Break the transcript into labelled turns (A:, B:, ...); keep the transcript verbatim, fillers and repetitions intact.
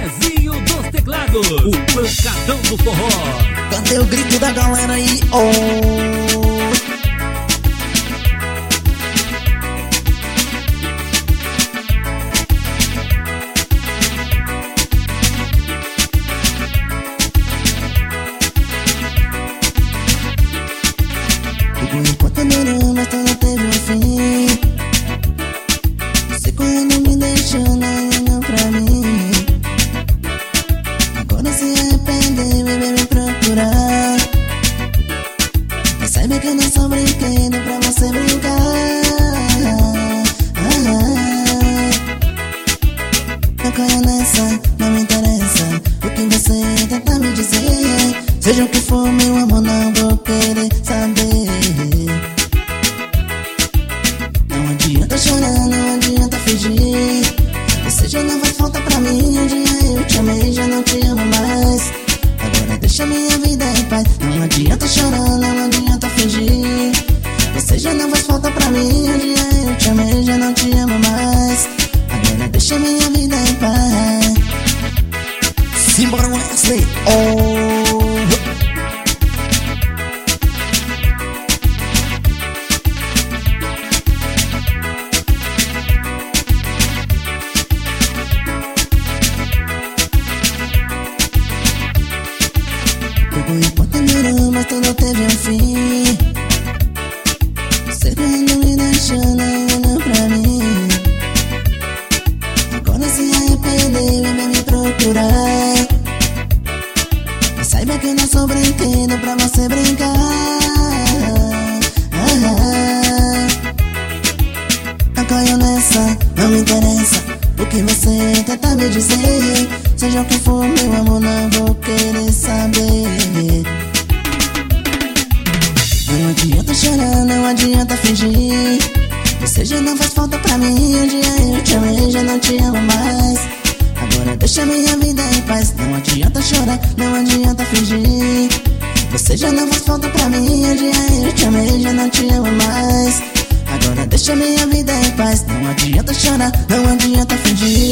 A: Zezinho dos teclados, o pancadão do forró.
B: Cadê o grito da galera aí? Oh! Tudo enquanto durou, mas tudo teve um fim. Você quando me deixou, não olhou pra mim. Agora se arrependeu e veio me procurar. Mas saiba que eu não sou brinquedo pra você brincar. Eu caio nessa, não me interessa o que você tenta me dizer. Seja o que for, meu amor, não vou querer saber. Não adianta chorar, não adianta fingir. Você já não faz falta pra mim. Um dia eu te amei, já não te amo mais. Agora deixa minha vida em paz. Não adianta chorar, não adianta fingir. Você já não faz falta pra mim. Um dia eu te amei, já não te amo mais. Agora deixa minha vida em paz. Simbora, Wesley. Oh! Tudo enquanto durou, mas tudo teve um fim. Você quando me deixou, não olhou pra mim. Agora se arrependeu e vem me procurar. Mas saiba que eu não sou brinquedo pra você brincar. Eu caio nessa, não me interessa o que você tenta me dizer. Seja o que for, meu amor, não vou querer saber. Não adianta chorar, não adianta fingir. Você já não faz falta pra mim. Um dia eu te amei, já não te amo mais. Agora deixa minha vida em paz. Não adianta chorar, não adianta fingir. Você já não faz falta pra mim. Um dia eu te amei, já não te amo mais. Agora deixa minha vida em paz. Não adianta chorar, não adianta fingir.